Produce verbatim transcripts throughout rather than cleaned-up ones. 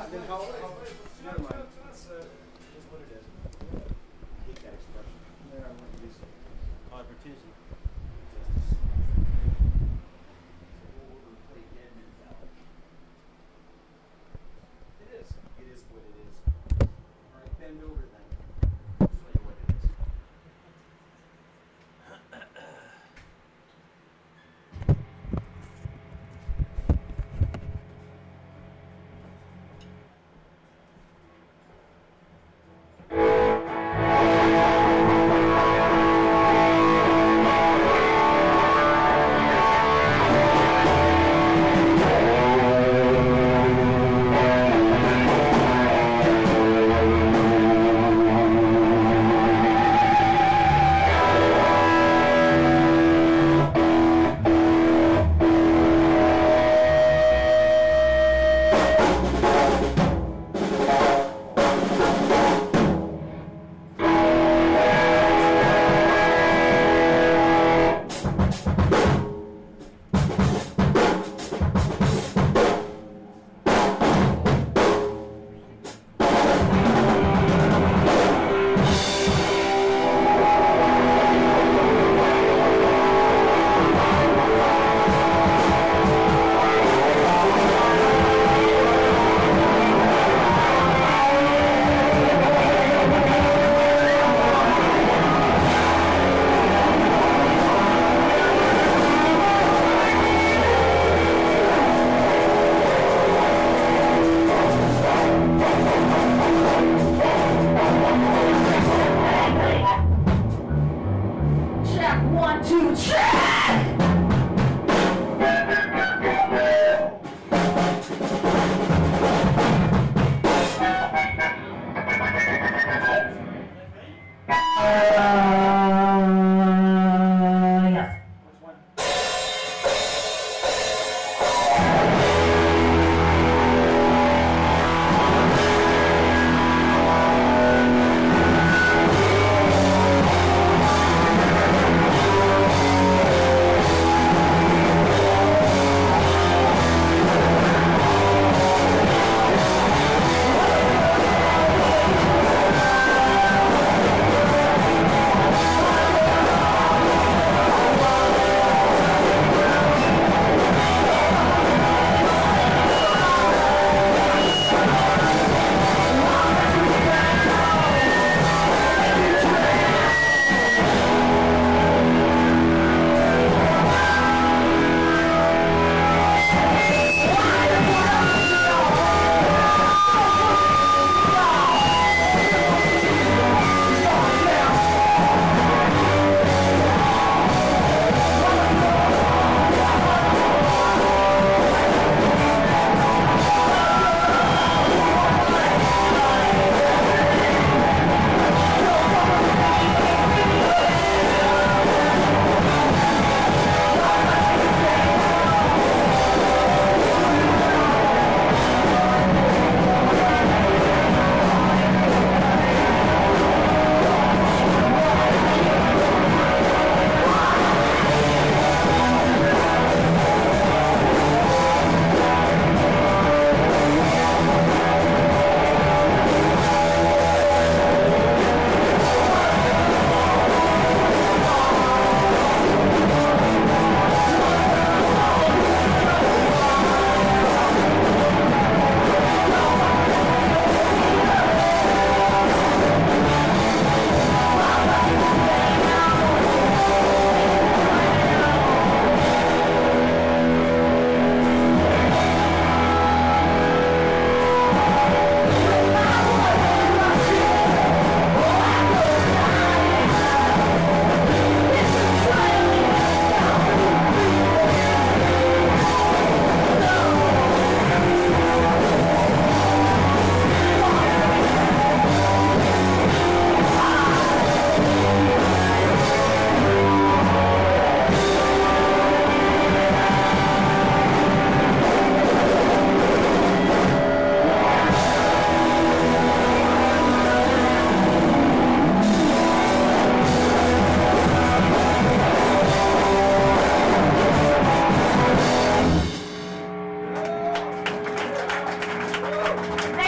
then how, how, never mind. It's, uh, it's what it is. I hate that expression. Yeah, I want to use it. Convertition. It is. It is what it is. All right, bend over then. I'll show you what it is.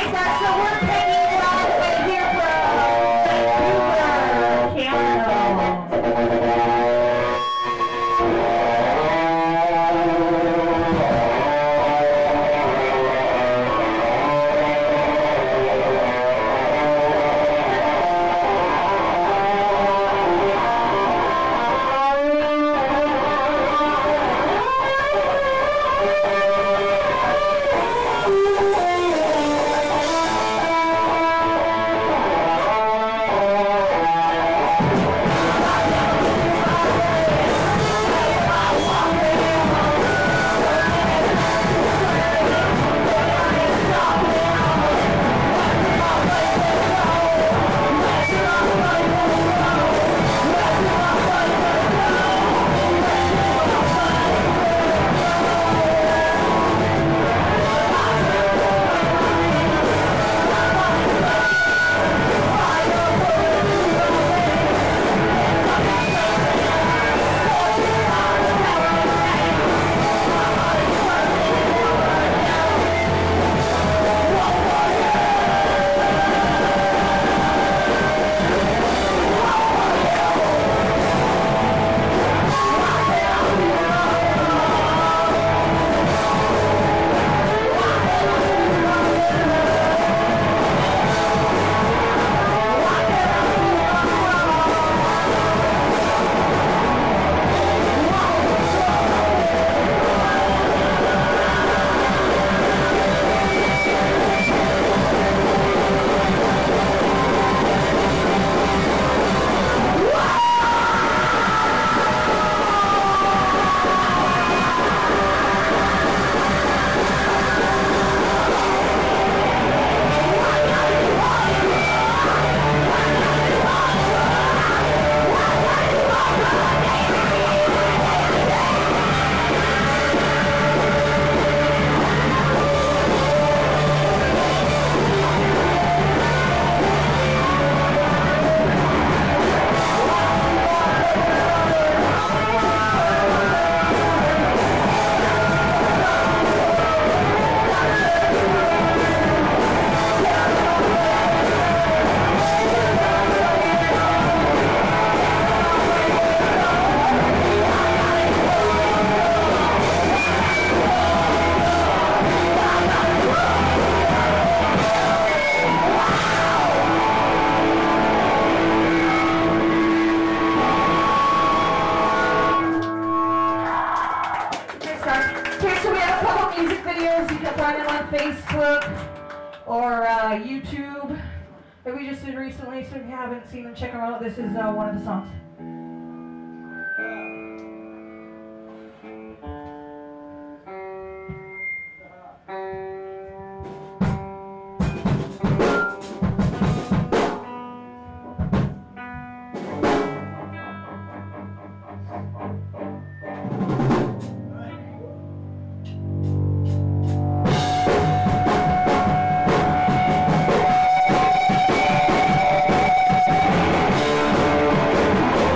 or uh, YouTube that we just did recently, so if you haven't seen them, check them out. This is uh, one of the songs. We'll be right back.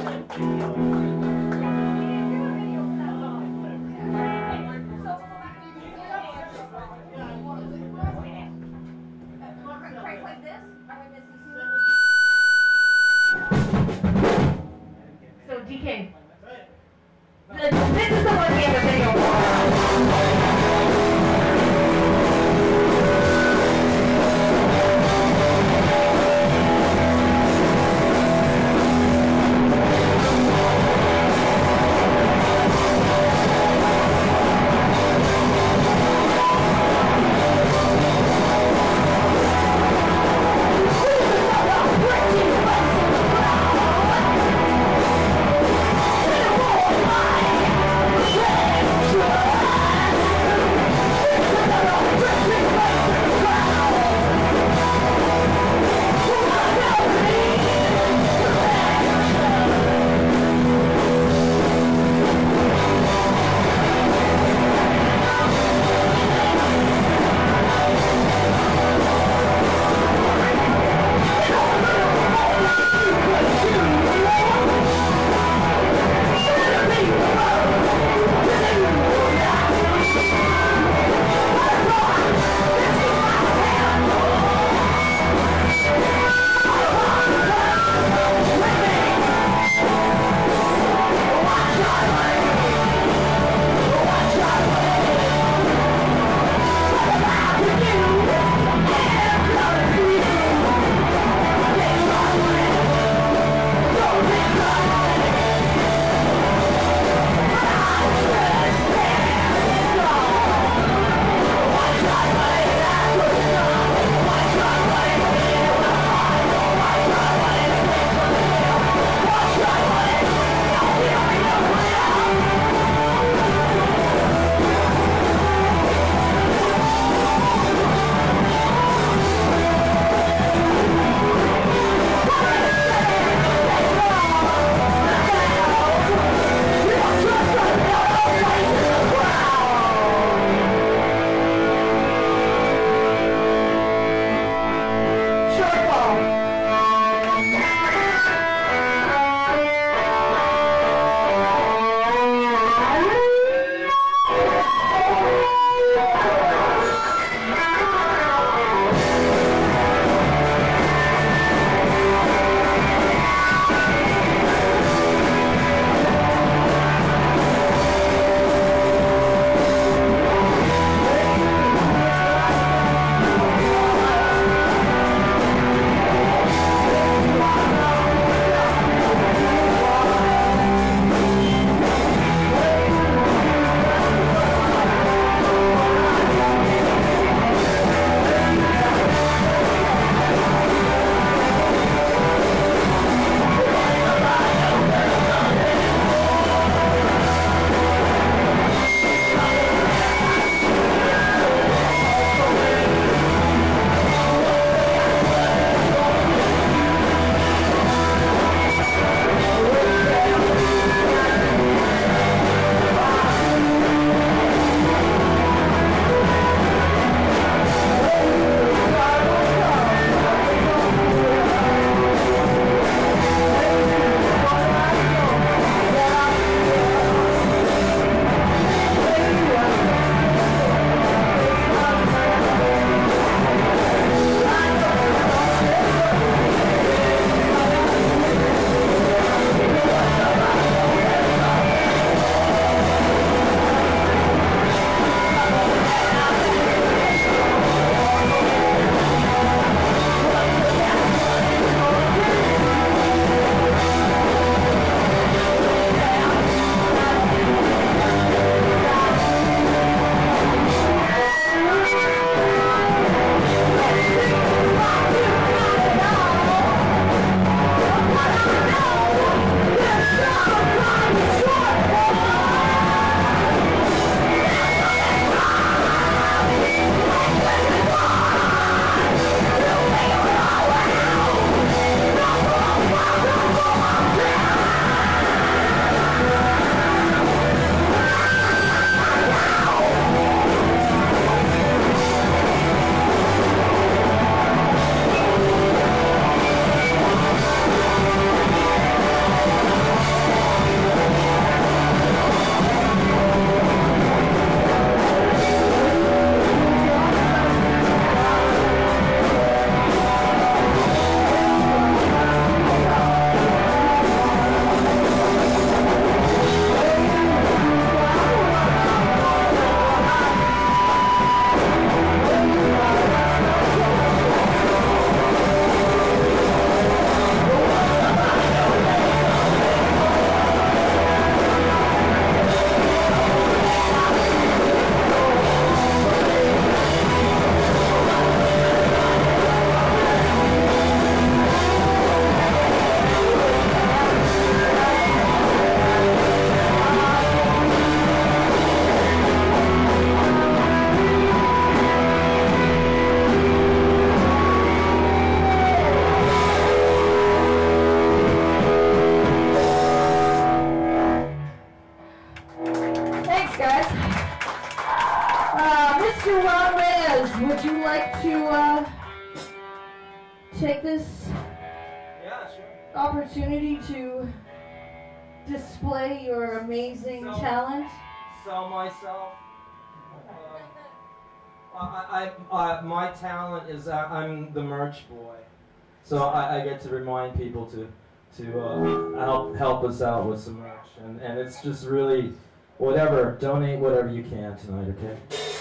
So D K, th- this is the one we have a video for. opportunity to display your amazing So- talent? Sell myself. Uh, I, I, I, my talent is uh, I'm the merch boy, so I, I get to remind people to to uh, help help us out with some merch, and and it's just really whatever. Donate whatever you can tonight, okay?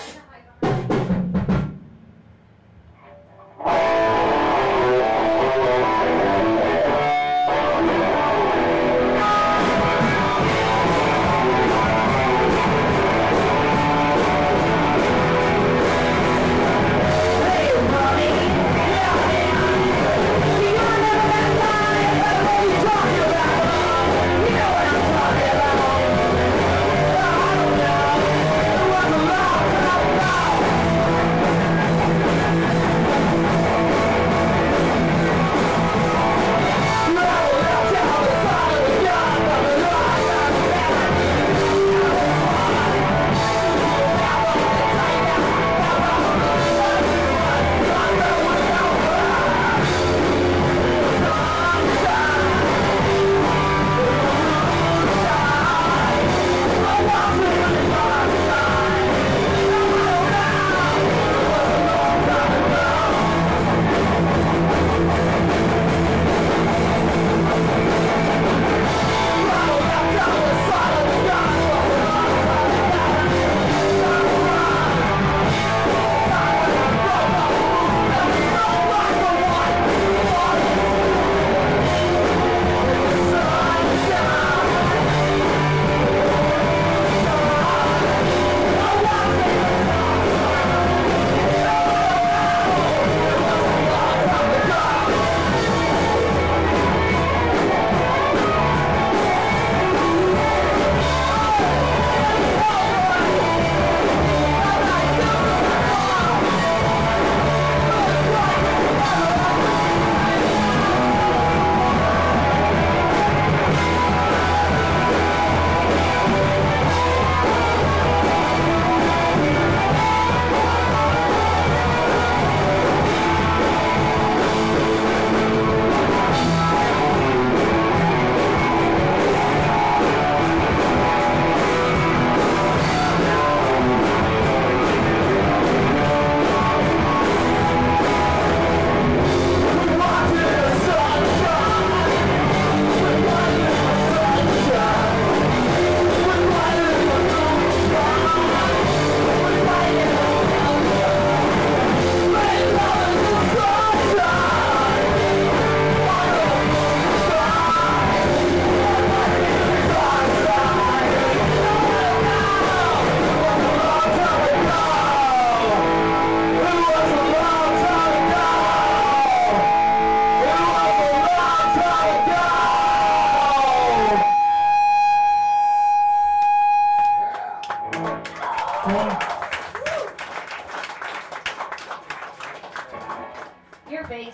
Your bass.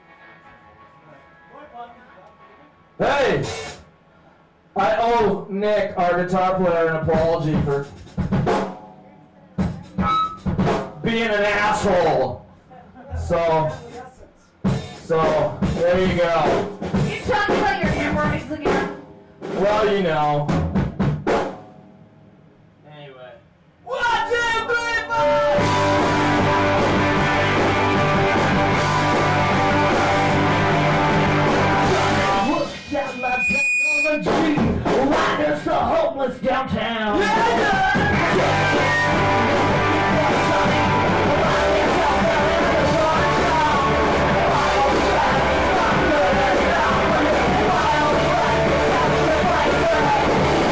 Hey! I owe Nick, our guitar player, an apology for being an asshole. So, so, there you go. You talking about your hemorrhoids again? Well, you know. Anyway. One, two, three, four! Down my technology, why there's the homeless downtown? Yeah,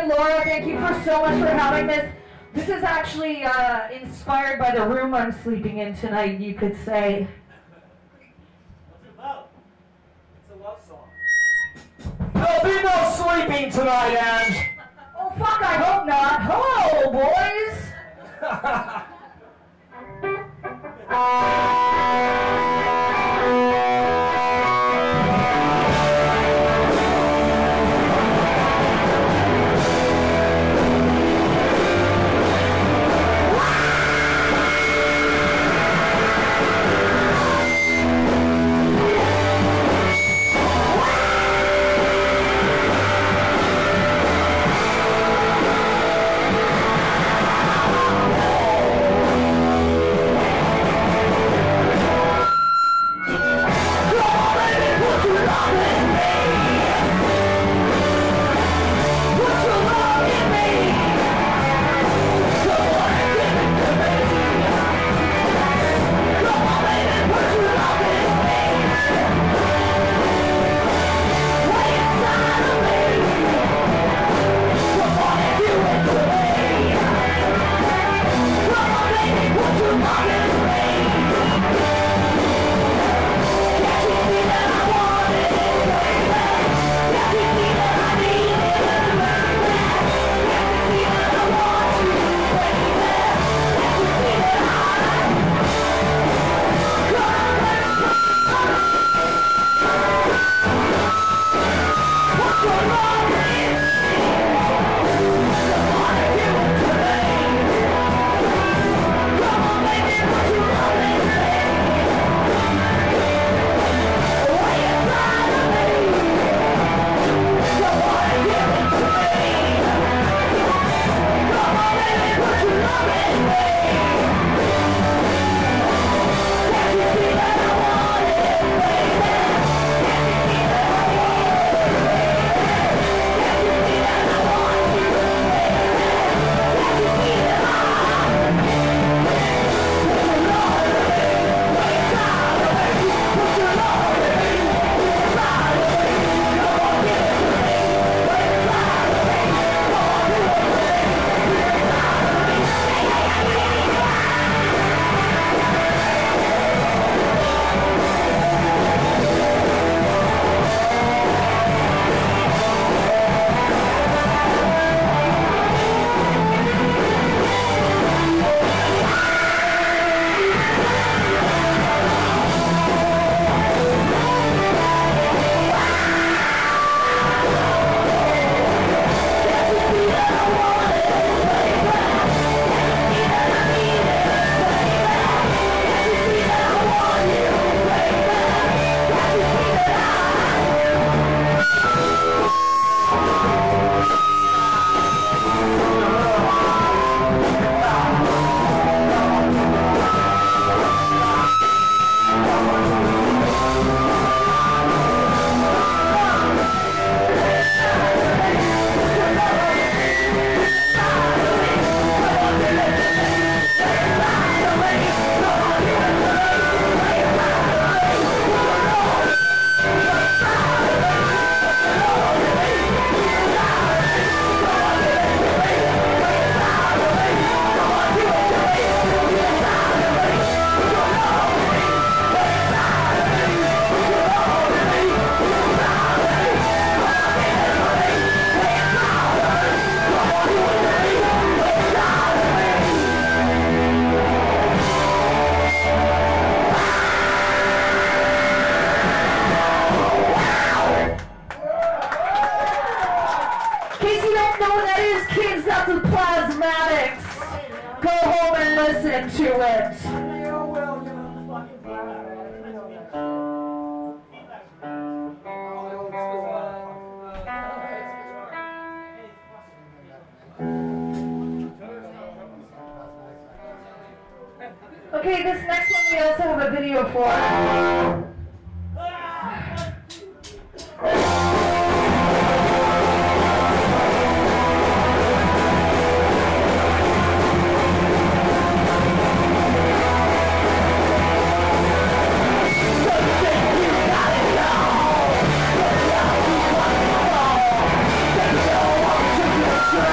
Laura, thank you for so much for having this. This is actually uh, inspired by the room I'm sleeping in tonight, you could say. What's it about? It's a love song. There'll be no sleeping tonight, Ange. Oh, fuck, I hope not. Hello, boys. Listen to it. Okay, this next one we also have a video for. Let's go.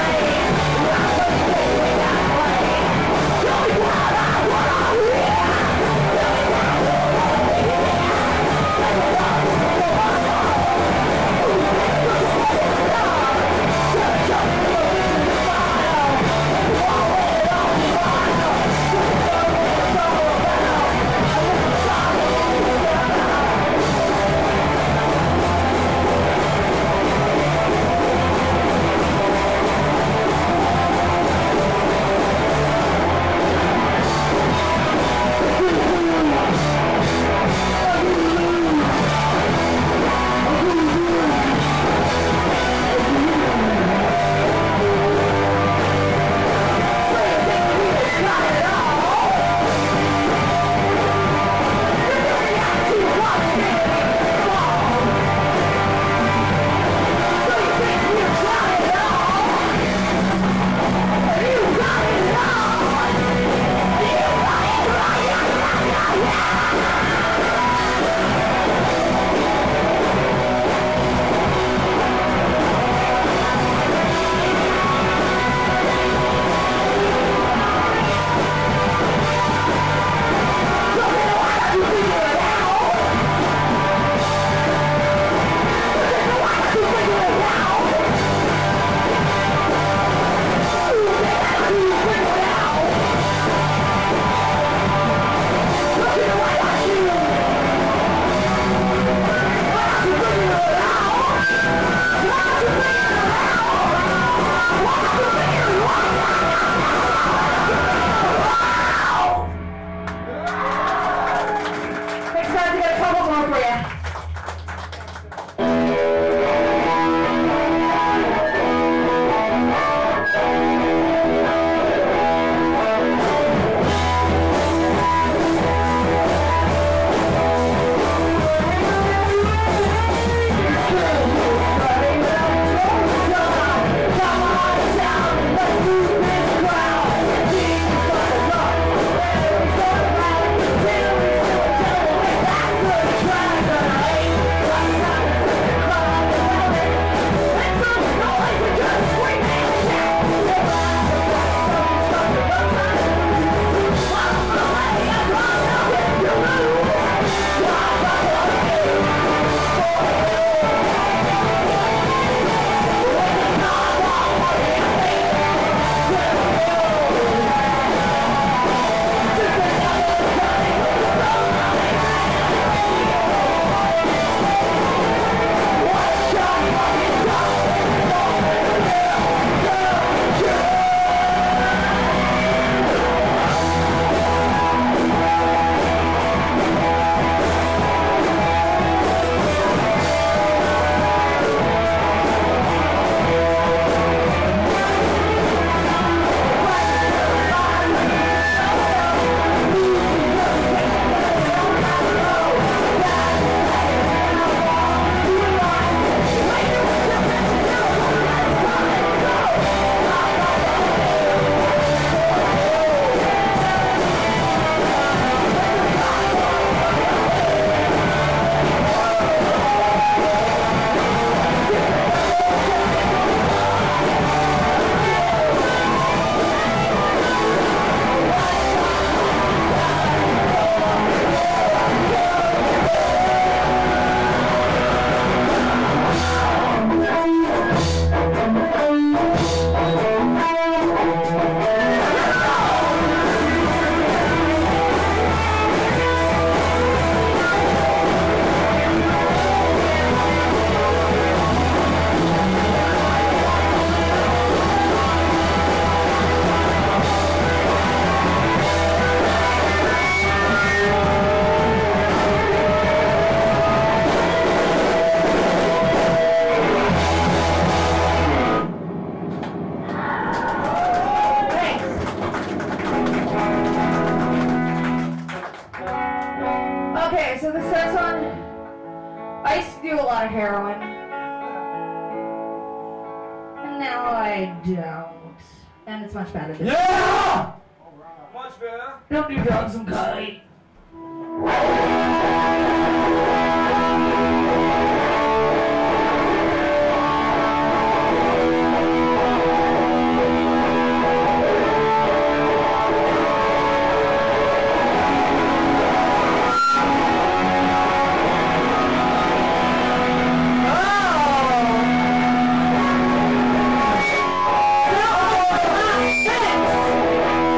No, I don't. And it's much better than Yeah! Much better. Don't do drugs and kite.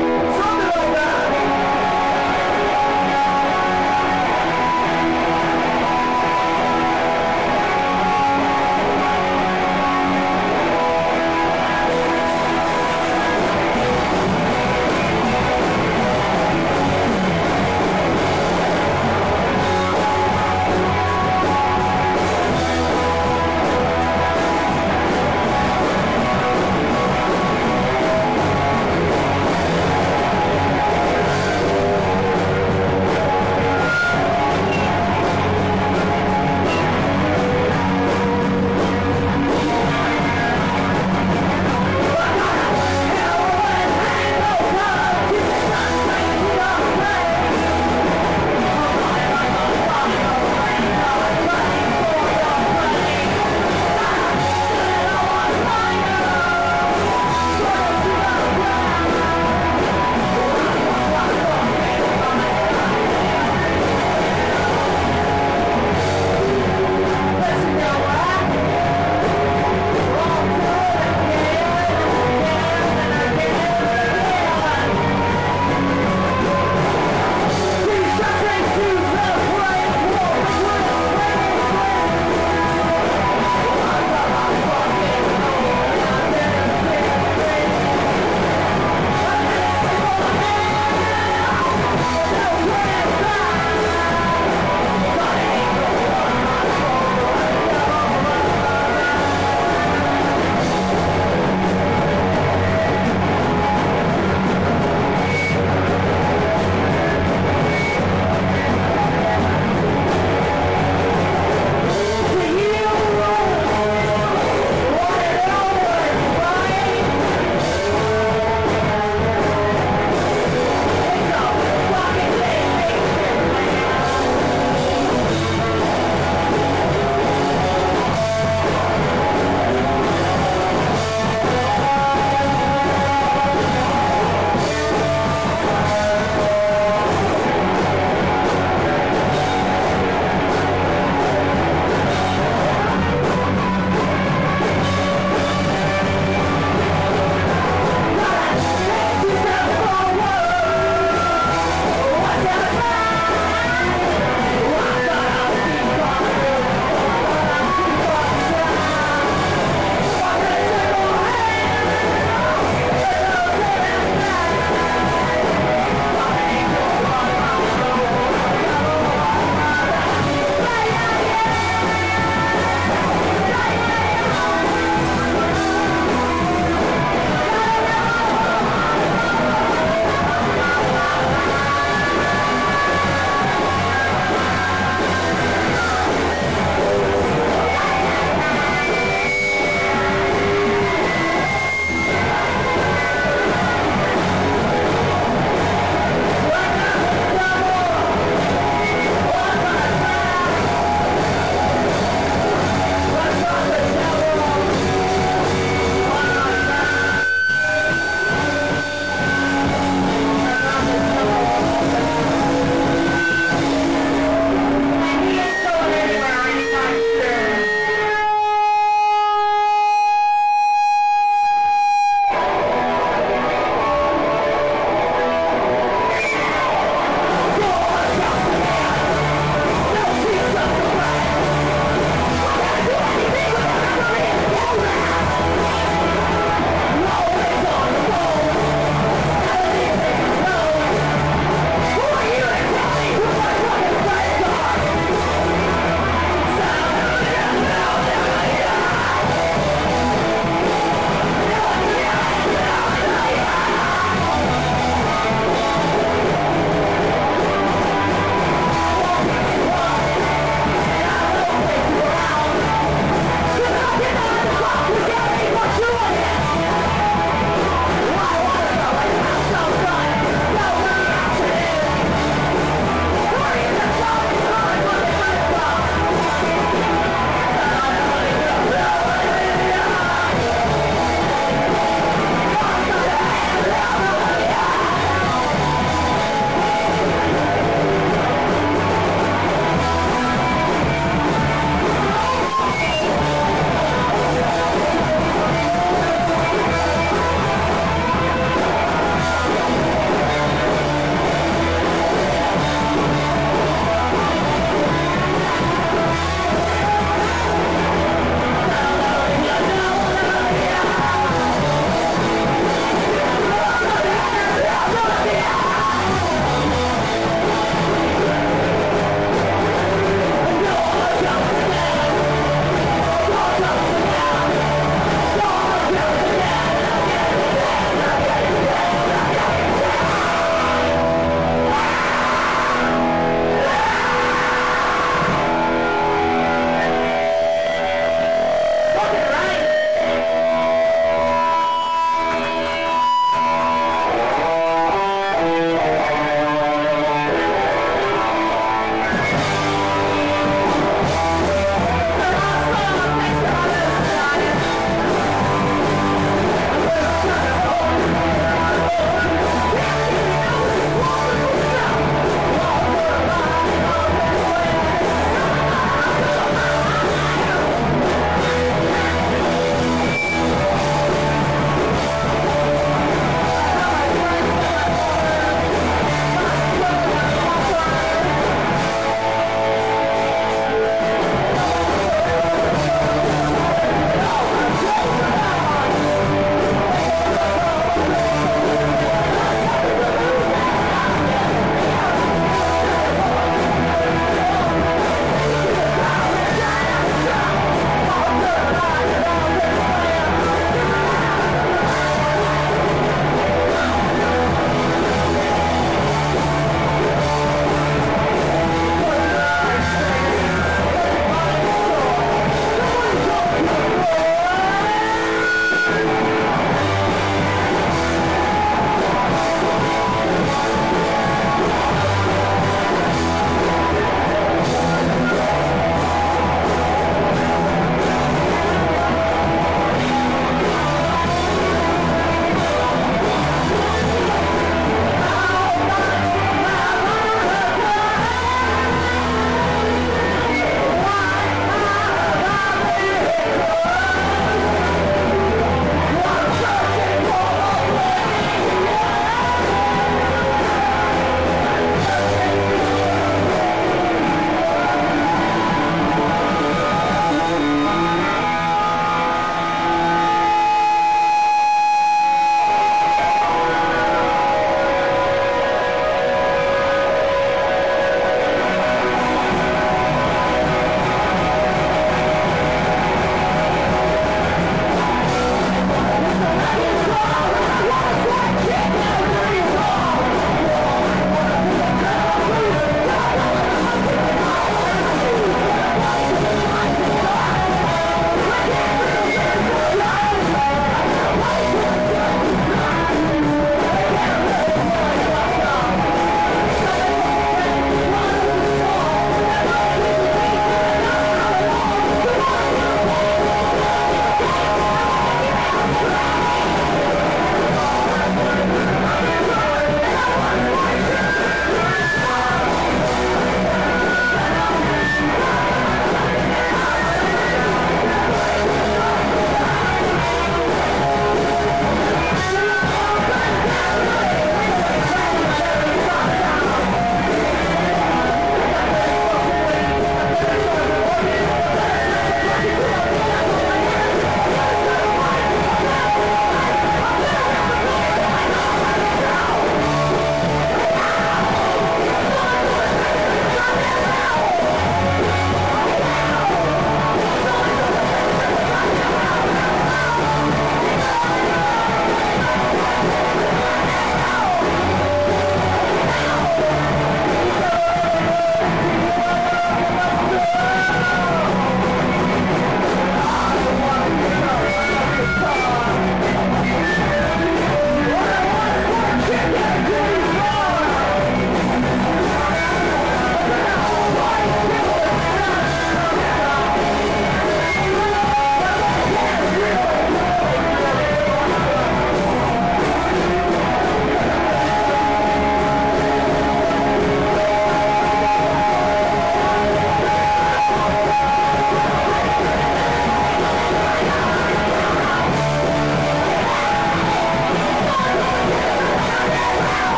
Something like that.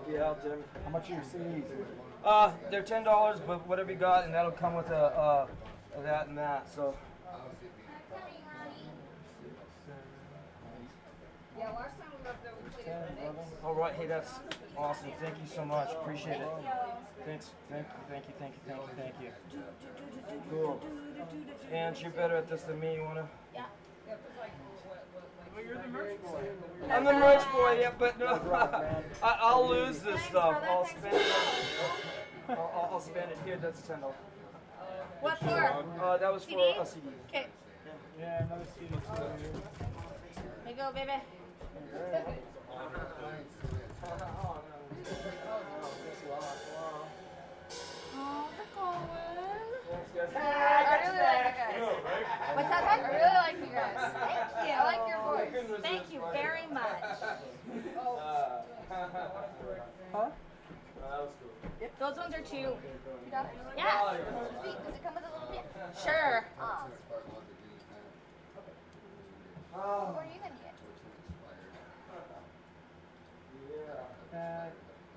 be out there. How much are your C Ds? Uh, they're ten dollars, but whatever you got, and that'll come with a uh, a that and that. So. Yeah, last time we left there, we played at the Knicks. All right, hey, that's awesome. Thank you so much. Appreciate it. Thanks, thank you, thank you, thank you, thank you, thank you. Cool. And you're better at this than me. You wanna? Yeah. Well, you're the merch boy. I'm the merch boy, yeah, but no, I, I'll lose this stuff. I'll spend it. I'll, I'll, I'll spend it here. That's ten dollars. What for? Uh, that was for C D? a C D. Okay. Yeah, another C D. Here you go, baby. Oh, the Colin. I really like you guys. What's that? I really like you guys. Thank you. I like your voice. Thank you very much. Huh? That was cool. Those ones are two. Yeah. Sweet. Does it come with a little bit? Sure. Oh. What are you gonna get? Yeah.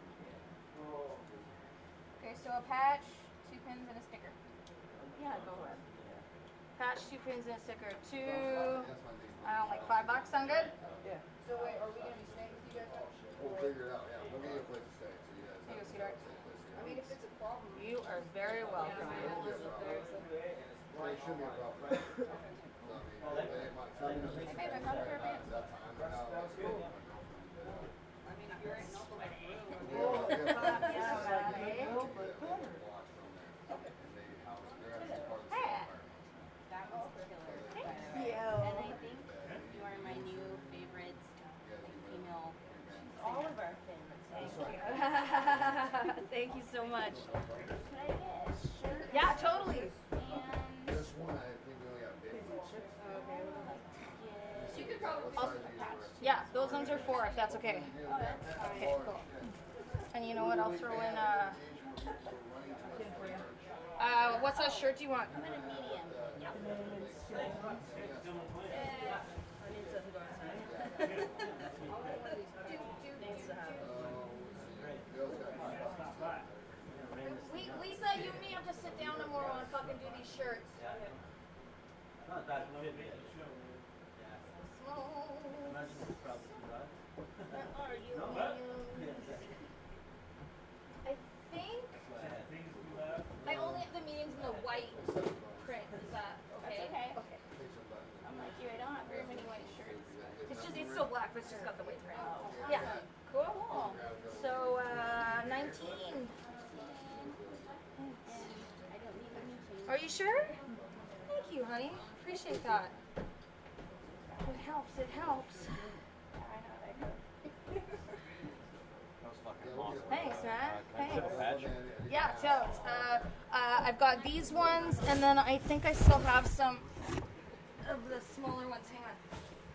Okay, so a patch, two pins, and a sticker. Yeah, go ahead. Patch, two pins, and a sticker. Two, I don't know, like five bucks. Sound good? Yeah. So wait, are we gonna be staying with you guys? We'll figure it out, yeah. We'll need a place to stay, so you guys Here you go, have sweetheart. a safe place to I go. mean, if it's a problem, you are very welcome. Well, it shouldn't be a problem. So, I mean, they might say that Hey, babe, I found a pair of pants. that time, but now it's cool. I mean, if you're in Nobleman. Yeah, yeah. Yeah, buddy. Hey. That was killer. Thank you. And I think you are my new favorite female. All of our favorites. Thank you. Thank you so much. Could I get a shirt? Yeah, totally. And This one, I think we only got big. okay, I would like to get. You could probably Also, Yeah, those ones are four if that's okay. Oh, that's fine. Okay, cool. And you know what? I'll throw in uh Uh, what size shirt do you want? I'm in a medium. We, Lisa, you and me have to sit down and more and fucking do these shirts. Not that fit me. Slow. Imagine it's probably right. Where are you? No, I think I only have the mediums in the white print. Is that okay? That's okay. Okay. I'm like you, I don't have very many white shirts. It's just it's still black, but it's just got the white print. Oh. Yeah. Cool. Cool. So uh, nineteen. I don't need any change. Are you sure? Thank you, honey. Appreciate that. It helps. It helps. I know that goes. That was fucking awesome. Thanks, man. Thanks. Patch? Yeah, totes. Uh, uh, I've got these ones, and then I think I still have some of the smaller ones. Hang on.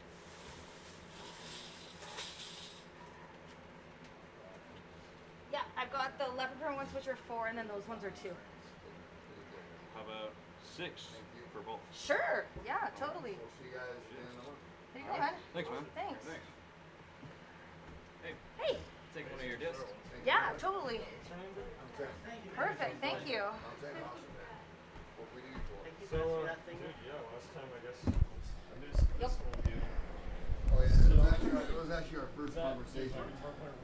Yeah, I've got the leopard print ones, which are four, and then those ones are two. How about six for both? Sure. Yeah, totally. We'll see you guys in a month. There you go, man. Thanks, man. Thanks. Thanks. Hey, Hey. take one of your discs. Yeah, totally. Perfect. Thank you. I'm saying awesome, man. What we do for it. So, uh, dude, yeah, last time I guess I knew this, Yep. this whole deal. Oh, yeah, it was actually, our- it was actually our first conversation.